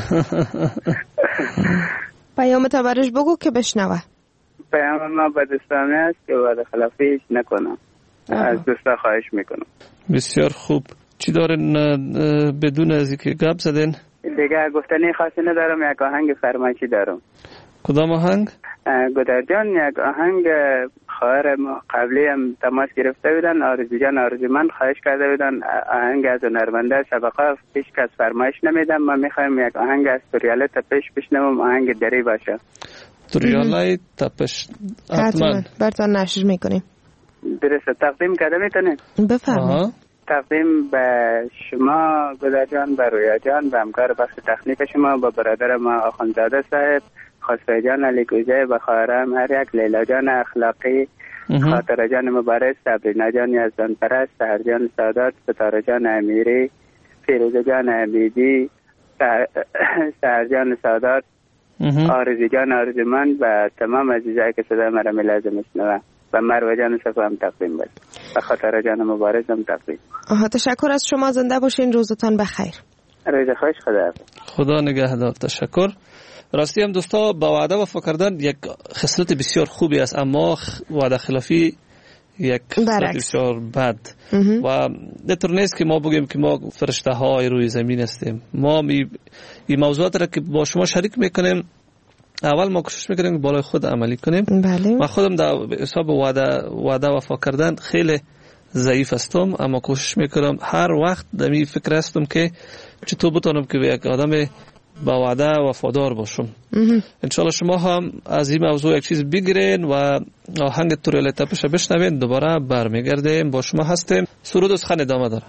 پیام تا برش بگو که بشنوه. پیام ما به دوستانه است که وعده خلافی هیچ نکنم. از دوستا خواهش میکنم. بسیار خوب. چی دارین بدون از اینکه گپ زدین؟ دیگه گفتنی خاصی ندارم. یک آهنگ فرمایشی دارم. کدام آهنگ؟ گودر جان یک آهنگ خواهر ما قبلی هم تماس گرفته بودن. آرزو جان آرزو من خواهش کرده بودن آهنگ از هنرمنده سبقه پیش کس فرمایش نمیدم. ما میخوایم یک آهنگ از توریاله تپش بشنوم. آهنگ دری باشه. توریاله تپش حتما براتون نشر میکنیم. درسته تقدیم کرده میتونیم؟ بفرمایید. تقدیم به شما گودر جان، به رویا جان، به همکار بخش تکنیک شما، به برادر ما آخوندزاده صاحب، خسرو جان علی کوزه، به خواهرم هر یک، لیلا جان اخلاقی، خاطر جان مبارز، صبرینا جان یزدان پرست، سحر جان سادات، ستاره جان امیری، فیروزه جان امیدی، سحر جان سادات، آرزو جان آرزومند، و تمام عزیزایی که صدای مرا میلازم میشنوند. و مروه جان صفا هم تقدیم بست. و خاطر جان مبارز هم تقدیم. آها تشکر از شما. زنده باشین. روزتان بخیر. روز خوش. خدا خدا نگهدار. تشکر. راستی هم دوستا با وعده وفا کردن یک خصلت بسیار خوبی است، اما وعده خلافی یک خصلت بسیار بد. و نطور نیست که ما بگیم که ما فرشته های روی زمین هستیم. ما می این موضوعات را که با شما شریک میکنیم اول ما کوشش میکنیم بالای خود عملی کنیم. بله. من خودم در حساب وعده وعده وفا کردن خیلی ضعیف هستم، اما کوشش میکنم هر وقت در این فکر هستم که چطور بتونم که یک آدم با وعده وفادار باشم. انشالله شما هم از این موضوع یک چیز بگیرین و آهنگ توریاله تپش بشنوین. دوباره برمیگردیم با شما هستیم. سرود از خان ادامه داره.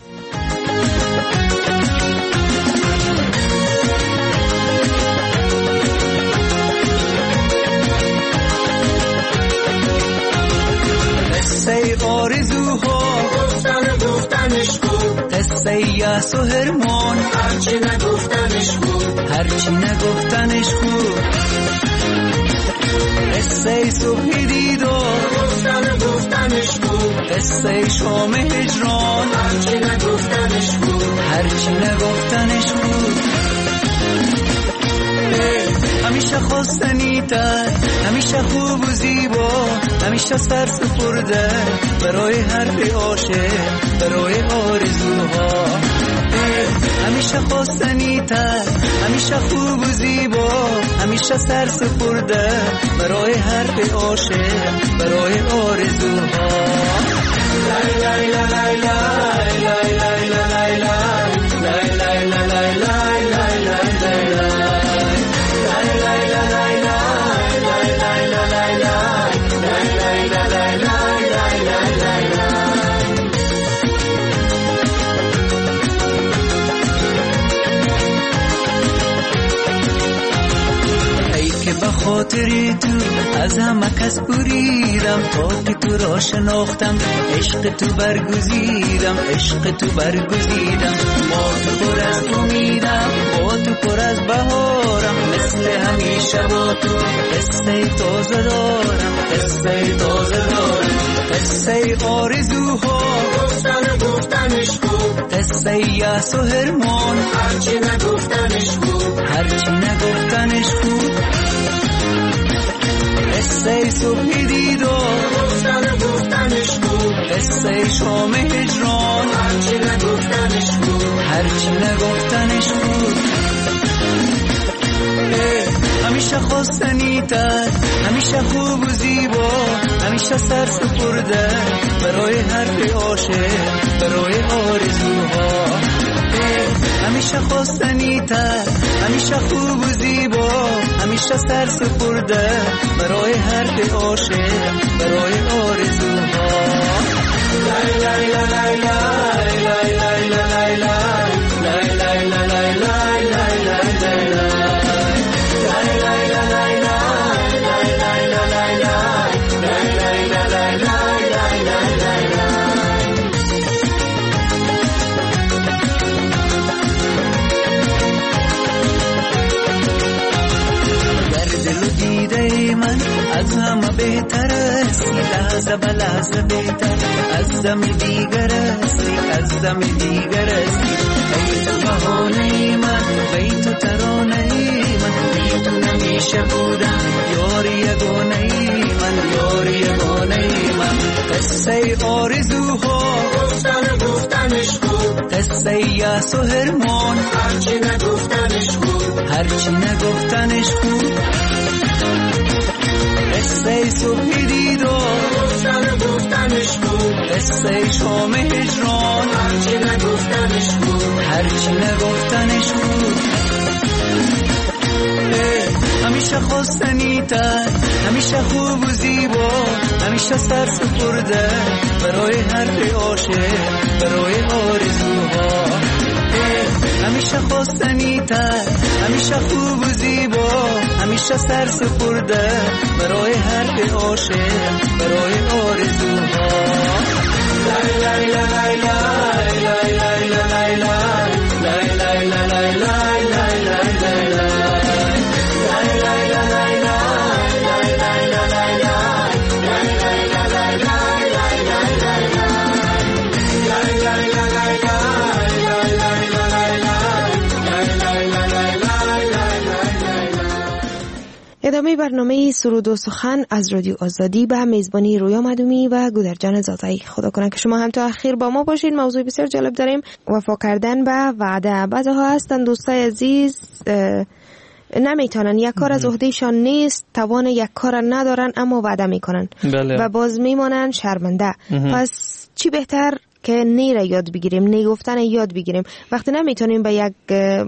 قصه آرزوها گفتن گفتنش بود، قصه یأس و هرمان هرچی نگفتنش بود، هرچی نگفتنش بود، قصه صبح دیدار گفتن گفتنش بود، قصه شام هجران هرچی نگفتنش بود، هرچی نگفتنش بود. همیشه خواستنی تر، همیشه خوب و زیبا، همیشه سر سپرده برای حرف عاشق، برای آرزوها. همیشه خواستنی تر، همیشه خوب و زیبا، همیشه سر سپرده برای حرف عاشق، برای آرزوها. لای لای لای لای لای لای لای لای لای لای لای لای لای لای خاطری تو از همه کس بریدم تا که تو را شناختم، عشق تو برگزیدم، عشق تو برگزیدم. با تو پر از امیدم، با تو پر از بهارم، مثل همیشه با تو قصه تازه دارم، قصه تازه دارم. قصه آرزوها گفتن گفتنش بود، قصه یأس و هرمان هرچی نگفتنش بود، هرچی نگفتنش بود. قصه صبح دیدار گفتن گفتنش بود، قصه شام هجران هرچی نگفتنش بود، هرچی نگفتنش بود. همیشه خواستنی تر، همیشه خوب و زیبا، همیشه سر سپرده برای حرف عاشق، برای آرزوها. همیشه خواستنی تر، همیشه خوب و زیبا، همیشه سر سپرده برای حرف عاشق، برای آرزوها. لای لای لای لای لای لای لای لای لای لای لای لای لای لای لای بهتر هستی، لحظه به لحظه بهتر، از دم دیگر هستی، از دم دیگر هستی. ای تو بهانه من، ای تو ترانه من، بی تو نمیشه بودم یاری یگانه من، یاری یگانه من. قصه آرزوها گفتن گفتنش بود، قصه یأس و حرمان هرچی نگفتنش بود، هرچی نگفتنش بود. قصه صبح دیدار گفتن گفتنش بود، قصه شام هجران هرچی نگفتنش بود، هرچی نگفتنش بود. همیشه خواستنی تر، همیشه خوب و زیبا، همیشه سر سپرده برای هر عاشق، برای آرزوها. همیشه خواستنی تر، همیشه خوب و زیبا، همیشه سر سپرده برای هر عاشق، برای آرزوها. لای لای لای لای لای لای لای لای لای لای لای لای لای. ادامه برنامه سرود و سخن از رادیو آزادی به میزبانی رویا مدومی و گودرجان زادایی. خدا کنه که شما هم تا اخیر با ما باشین. موضوع بسیار جالب داریم، وفا کردن به وعده. بعضها هستن دوستای عزیز نمیتونن، یک کار از عهدهشان نیست، توان یک کار ندارن اما وعده میکنن بله. و باز میمانن شرمنده. پس چی بهتر که نیره یاد بگیریم، نگفتن یاد بگیریم. وقتی نمیتونیم به یک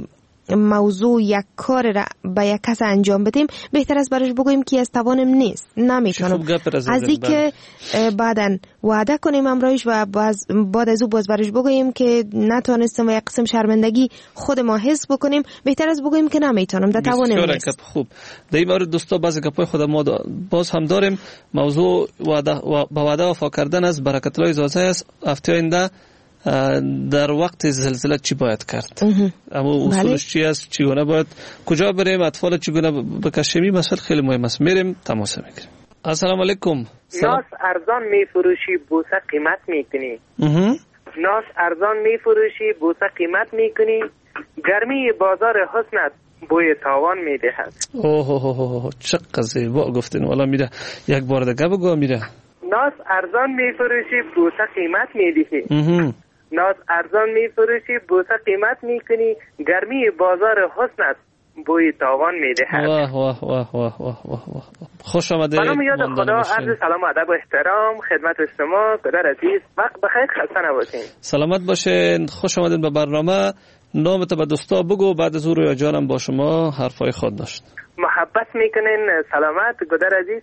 موضوع یک کار را به یک کس انجام بدیم، بهتر است برش بگوییم که از توانم نیست، نمیتونم. از این که بعدن وعده کنیم امرایش و بعد از او باز برش بگوییم که نتونستم و یک قسم شرمندگی خود ما حس بکنیم، بهتر است بگوییم که نمیتونم، در توانم نیست. خوب. در این مورد دوستا بعضی گپای خود ما باز هم داریم. موضوع وعده و با وعده وفا کردن است. برکت الله اجازه است هفته آینده در وقت زلزله چی باید کرد، اما اصولش چی است، چگونه باید، کجا بریم، اطفال چگونه بکشیم، مسئله خیلی مهم است. میریم تماس میگیریم. السلام علیکم. ناس ارزان میفروشی بوسه قیمت میکنی. ناس ارزان میفروشی بوسه قیمت میکنی، گرمی بازار حسنت بوی تاوان میدهد. اوه اوه اوه چقدر زیبا گفتین. والا میره یک بار دیگه بگو. میره ناس ارزان میفروشی بوسه قیمت میدهی، ناز ارزان میفروشی بوسه قیمت میکنی، گرمی بازار حسنت بوی تاوان میدهد. واه واه واه واه واه واه. خوش آمده. سلام یاد خدا، عرض سلام و ادب و احترام خدمت شما پدر عزیز. وقت بخیر، خسته نباشین. سلامت باشین. خوش آمدین به برنامه. نامت به دوستا بگو، بعد از او رویا جانم با شما حرفای خود داشت. محبت میکنین. سلامت گدر عزیز.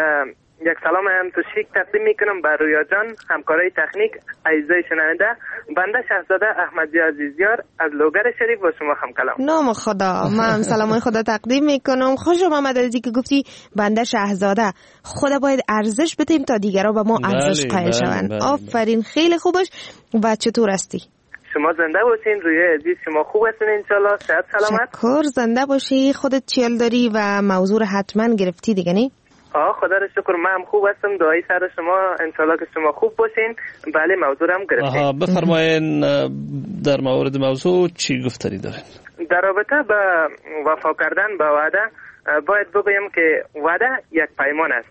یک سلام هم تشریک تقدیم میکنم بر رویا جان، همکارای تکنیک، عزیزای شنونده. بنده شهزاده احمدی عزیزیار از لوگر شریف با شما هم کلام. نام خدا. من سلامای خدا تقدیم میکنم. خوش آمد از اینکه گفتی بنده شهزاده. خدا باید ارزش بدیم تا دیگران به ما ارزش قائل شوند. آفرین، خیلی خوبش. و چطور هستی؟ شما زنده باشین. رویا عزیز شما خوب هستین انشالله؟ صحت سلامت؟ شکر. زنده باشی. خودت چیل داری و موضوع حتما گرفتی دیگه نی؟ آه خدا را شکر، من هم خوب هستم. دعای سر شما انشالله که شما خوب باشین. بله موضوع هم گرفتیم. آها بفرمایین در مورد موضوع چی گفتنی دارین؟ در رابطه با وفا کردن با وعده باید بگویم که وعده یک پیمان است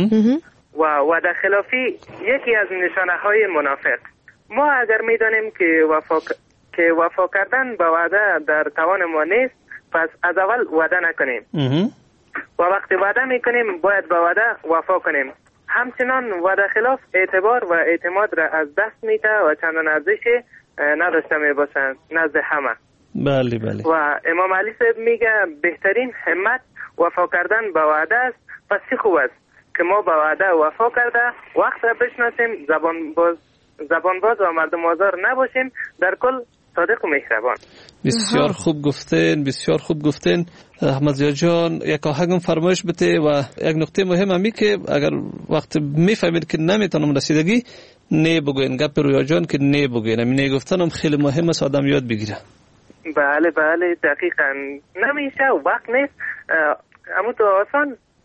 و وعده خلافی یکی از نشانه های منافق. ما اگر میدانیم که وفا که وفا کردن با وعده در توان ما نیست، پس از اول وعده نکنیم و وقتی وعده میکنیم باید با وعده وفا کنیم. همچنان وعده خلاف اعتبار و اعتماد را از دست میده و چندان ارزش نداشته میباشند نزد همه. بله بله. و امام علی صاحب میگه بهترین همت وفا کردن با وعده است. پس چی خوب است که ما با وعده وفا کرده وقت را بشناسیم، زبان باز زبان باز و مردم آزار نباشیم، در کل صادق و مهربان. بسیار خوب گفتین، بسیار خوب گفتین احمد زیا جان. یک آهنگم فرمایش بده و یک نکته مهم همی که اگر وقت میفهمید که نمیتونم رسیدگی نه بگوین، گپ رویا جان که نه بگوین. همین نه گفتنم خیلی مهم است آدم یاد بگیره. بله بله دقیقاً. نمیشه وقت نیست، اما تو آسان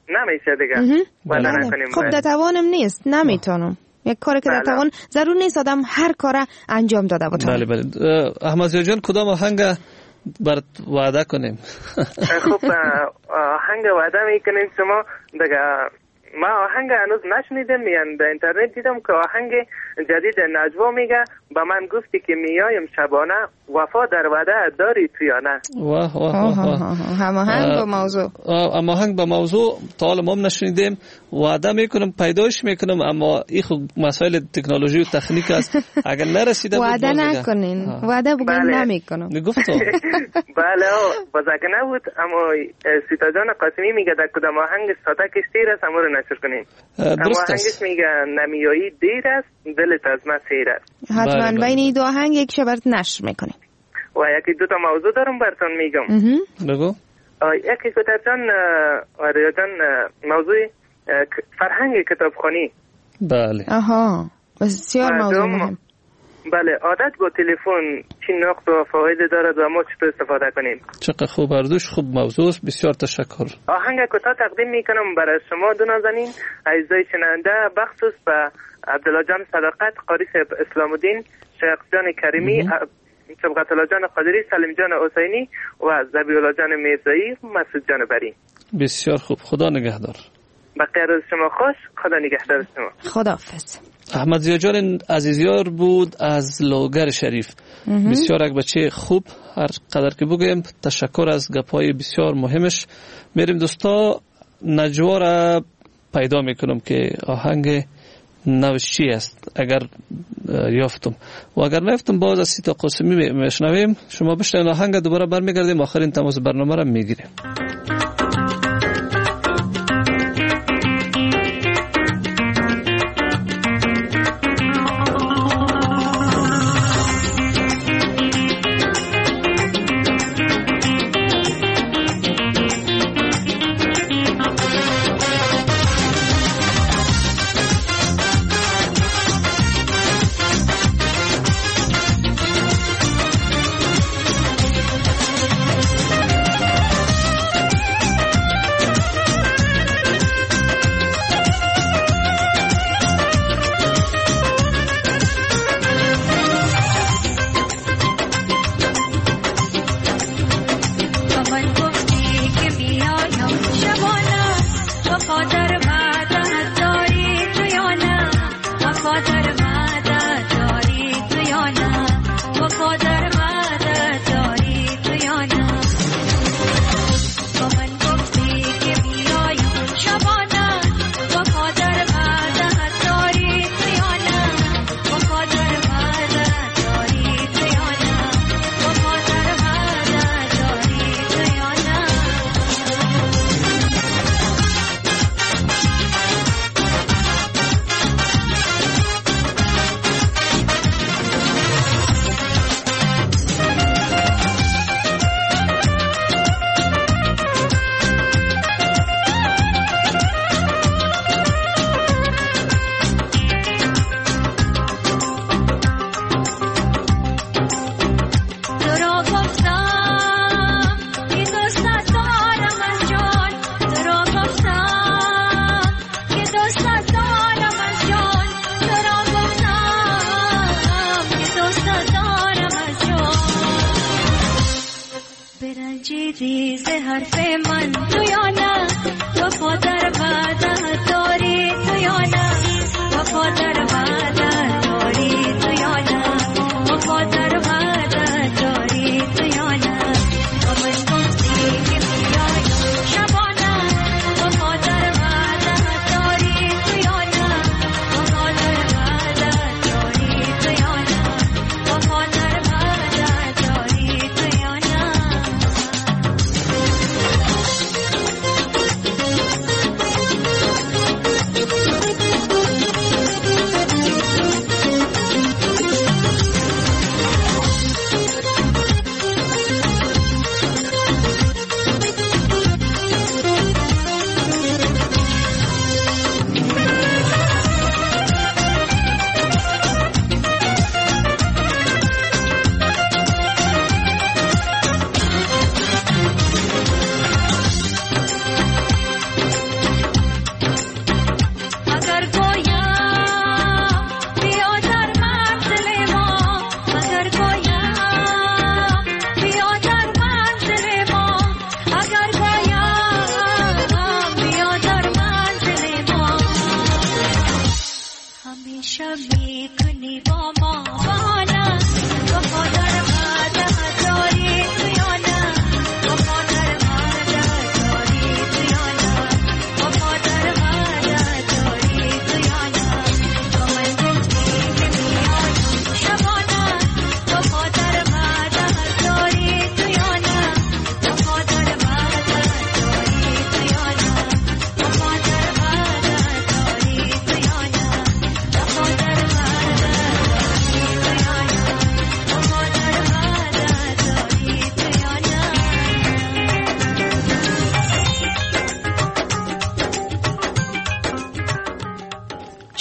نمیشه دیگه وعده نکنیم. خب در توانم نیست، نمیتونم. یک کاری که در توان ضرور نیست آدم هر کار انجام داده باشه. بله بله. احمد زیا جان کدام آهنگ بر وعده کنیم؟ خب آهنگ وعده میکنیم شما دیگه. ما آهنگ هنوز نشنیدم، یعنی در اینترنت دیدم که آهنگ جدید نجوا میگه با من گفتی که میایم شبانه، وفا در وعده داری تو یا نه؟ واه واه واه. هماهنگ با موضوع. هماهنگ با موضوع تا حالا ما نشنیدیم. وعده میکنم پیداش میکنم، اما این خب مسائل تکنولوژی و تکنیک است. اگر نرسیده بود وعده نکنین، وعده بگم نمیکنم. میگفت بله باز اگه نبود. اما سیتا جان قاسمی میگه در کدام آهنگ ساتکش تیر است اما رو نشر کنین. اما آهنگش میگه نمیایی دیر است دلت از من سیر است. حتما بین این دو آهنگ یک شبرت نشر میکنیم. و یکی دو تا موضوع دارم براتون میگم. بگو. یکی کتاب جان آریا جان موضوع فرهنگ کتابخوانی. بله. آها بسیار موضوع مهم. بله عادت با تلفن چی نقط و فواید دارد و ما چطور استفاده کنیم؟ چقدر خوب اردوش خوب موضوع است. بسیار تشکر. آهنگ کوتاه تقدیم میکنم برای شما دو نازنین عزیزای شنونده، بخصوص به عبدالله جان صداقت، قاری اسلام الدین، شیخ جان کریمی، سبقت الله جان قادری، سلیم جان حسینی و ذبیح الله جان میرزایی، مسعود جان بری. بسیار خوب. خدا نگهدار. بقیه روز شما خوش. خدا نگهدار شما. خداحافظ. احمد زیا جان عزیزیار بود از لوگر شریف. بسیار یک بچه خوب، هر قدر که بگویم تشکر از گپای بسیار مهمش. میریم دوستا نجوا را پیدا میکنم که آهنگ نوش چی است اگر یافتم و اگر نیافتم باز از سیتا قاسمی میشنویم. شما بشنوید آهنگ، دوباره برمیگردیم آخرین تماس برنامه را میگیریم.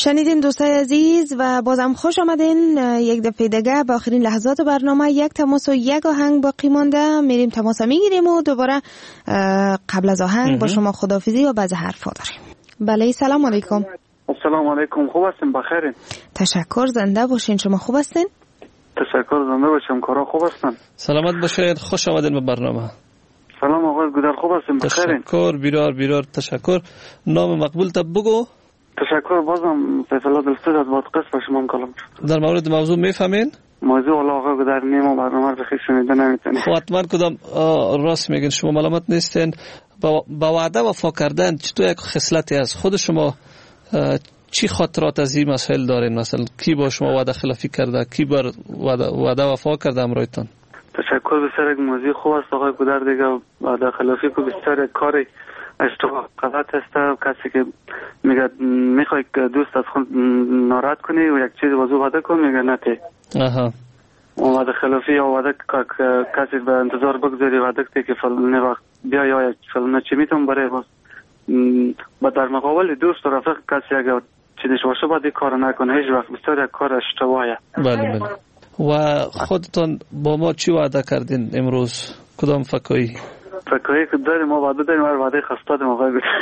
شنیدین دوستای عزیز و بازم خوش آمدین یک دفعه دیگه به آخرین لحظات برنامه. یک تماس و یک آهنگ باقی مانده، میریم تماس میگیریم و دوباره قبل از آهنگ با شما خداحافظی و بعض حرفا داریم. بله سلام علیکم. السلام علیکم، خوب هستین؟ بخیرین؟ تشکر، زنده باشین. شما خوب هستین؟ تشکر، زنده باشم. کارا خوب هستن؟ سلامت باشید، خوش آمدین به برنامه. سلام آقای گودر، خوب هستین؟ بخیرین؟ تشکر، بیرار بیرار تشکر. نام مقبول تا بگو. تشکر، بازم سیف الله دلسوز از بادغیس با شما کلام. در مورد موضوع میفهمین؟ موضوع والا آقای گودر نیم برنامه رو خیلی شنیده نمیتونی. خب حتما کدام راست میگین، شما ملامت نیستین. با وعده وفا کردن چطور یک خصلتی از خود شما؟ چی خاطرات از این مسائل دارین؟ مثلا کی با شما وعده خلافی کرده، کی بر وعده وفا کرده امرایتان؟ تشکر، بسیار یک موضوع خوب است آقای گودر. دیگه وعده خلافی که بسیار کاری اشتباه غلط است. کسی که میگه میخوای دوست از خود ناراحت کنی و یک چیز وضو وعده کن، میگه نه تی. آها. وعده خلافی یا وعده کسی به انتظار بگذاری وعده که فلانه وقت بیا یا فلانه چی میتون برای باز با در مقابل دوست و رفیق کسی اگر چیزش باشه باید این کار نکنه. هیچ وقت بسیار یک کار اشتباهه. بله بله. و خودتان با ما چی وعده کردین امروز؟ کدام فکایی؟ فکایی که داریم ما وعده داریم، هر وعده خسته داریم آقای گودر.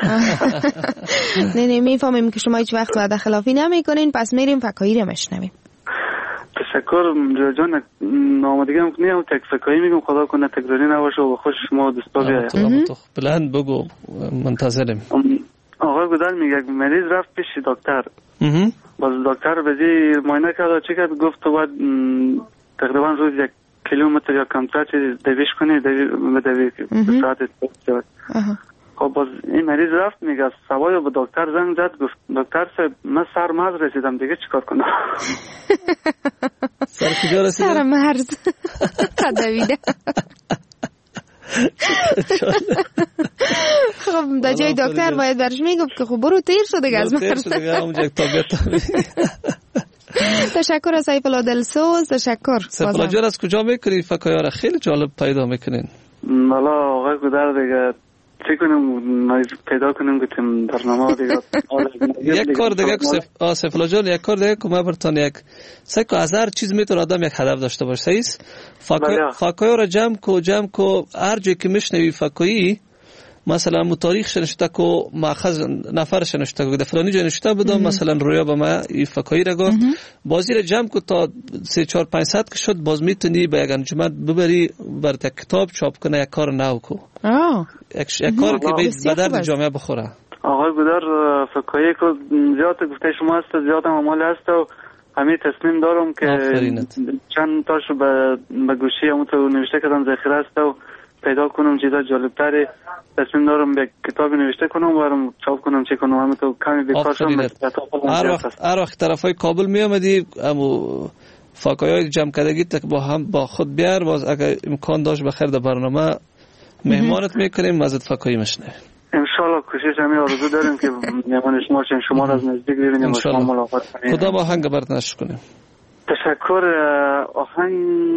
نه نه میفهمیم که شما هیچ وقت وعده خلافی نمی کنین، پس میریم فکایی رو مشنویم. تشکر جان. آمادگی هم کنیم تک فکایی میگم، خدا کنه تکراری نباشه و خوش شما دوستا بیاید. بلند بگو، منتظریم. آقای گودر میگه یک مریض رفت پیش دکتر. باز دکتر بزی معاینه کرد، چی کرد؟ گفت تو باید تقریبا روز یک کیلومتر یا کمتر چیز دویش کنی، دوی به ساعت دوید. خب باز این مریض رفت میگه سوای به دکتر زنگ زد، گفت دکتر صاحب من سر مرز رسیدم، دیگه چیکار کنم؟ سر کجا رسیدم؟ سر مرز دویده. خب در جای دکتر باید برش میگفت که خب برو تیر شو دیگه از مرز. تشکر از سیف الله دلسوز. تشکر. سیف الله جان از کجا میکنی فکایا را؟ خیلی جالب پیدا میکنین. والا آقای گودر دیگه چی کنیم پیدا کنیم گفتیم برنامه دیگه. یک کار دیگه که سیف الله جان، یک کار دیگه که ما برتان یک سعی که از هر چیز میتونه آدم یک هدف داشته باشه. صحیح است؟ فکایا را جمع کو جمع کو هر جایی که میشنوی فکایی، مثلا مو تاریخ شنشته کو ماخذ نفر شنشته کو فلانی جا نشته بودم، مثلا رویا به ما این فکایی را گفت، بازی را جمع کو تا سه چهار پنجصد که شد، باز میتونی به یک انجمن ببری بر یک کتاب چاپ کنه، یک کار نو کو. یک یک کار که به درد جامعه بخوره. آقای گودر فکایی کو زیاد گفته شما است، زیاد عمل است و همین تصمیم دارم که چند تاشو به به گوشی همون تو نوشته کردم ذخیره است و پیدا کنم چیزا جالب‌تره. تصمیم دارم یک کتابی نوشته کنم و برام چاپ کنم، چه کنم. همین تو کمی بیکار شدم. هر وقت هر وقت طرفای کابل می آمدی امو فاکایای جمع کردگی تک با هم با خود بیار، باز اگر امکان داشت بخیر در برنامه مهمانت میکنیم ازت فاکایی مشنویم. ان شاء الله کوشش همین آرزو داریم که مهمان شما شیم، شما را از نزدیک ببینیم و شما ملاقات کنیم. خدا آهنگ برات نشر کنیم. تشکر. آهنگ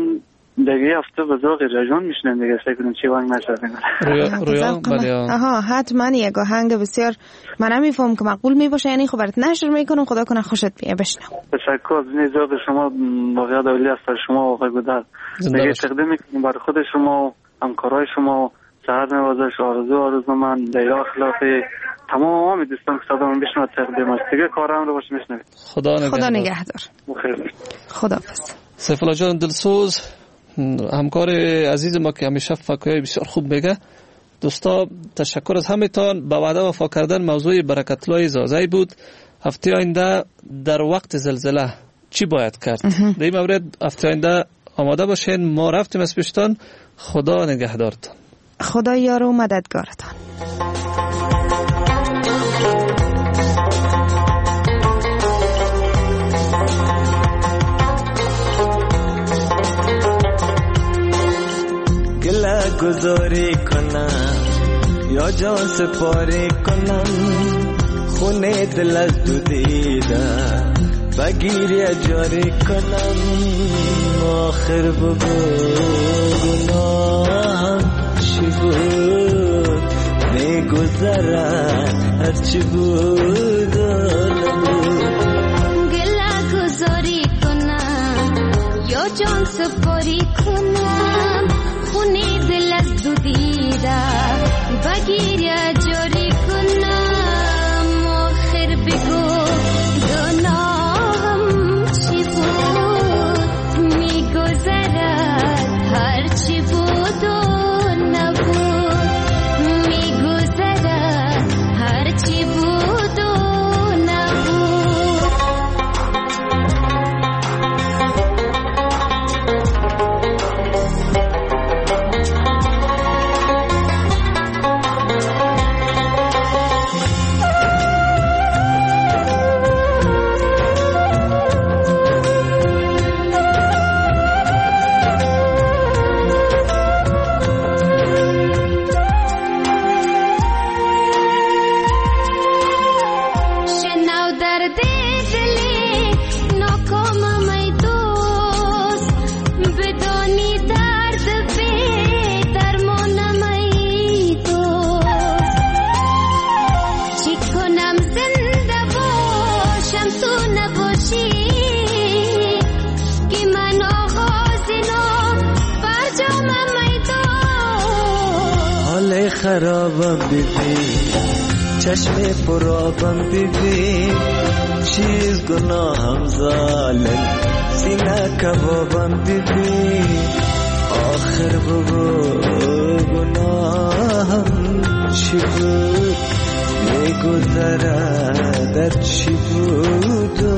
دیگه هفته به ذوق رجان میشنم دیگه، فکر کنم چی وانگ نشده. رویا رویا بله. آها حتما یک آهنگ بسیار من نمیفهم که مقبول می باشه، یعنی خب برات نشر میکنم. خدا کنه خوشت بیاد بشنو. تشکر. از ذوق شما واقعا دولی است شما آقای گودر. دیگه تقدیم میکنم برای خود شما و همکارای شما. صحت نوازش آرزو آرزو من دیلا خلافی تمام آمی دوستان که صدامون بشنوید تقدیم است. دیگه کارم رو باشه میشنوید. خدا نگهدار. خدا نگهدار. بخیر. خداحافظ. سیف الله جان دلسوز، همکار عزیز ما که همیشه فکایی بسیار خوب میگه. دوستا تشکر از همتان. با وعده وفا کردن موضوع برکت‌الله زازی بود. هفته آینده در وقت زلزله چی باید کرد؟ در این مورد هفته آینده آماده باشین. ما رفتیم از پیشتان. خدا نگهدارتان. خدا یار و مددگارتان. گله گذاری کنم یا جان سپاری کنم، خونه دل از دو دیده بگیری جاری کنم. آخر بگو گناه چی بود، میگذرد هرچی بود و نبود. یا جان سپاری کنم خونه دل از دو دیده بگیر یا جاری کنم آخر بگو گناهم چی بود میگذرد هر چی بود و نبود میگذرد هر چی بود و خرابم ببین چشم پرابم ببین چیز گناهم ظالم سینه کبابم ببین آخر بگو گناهم چی بود میگذره در چی بود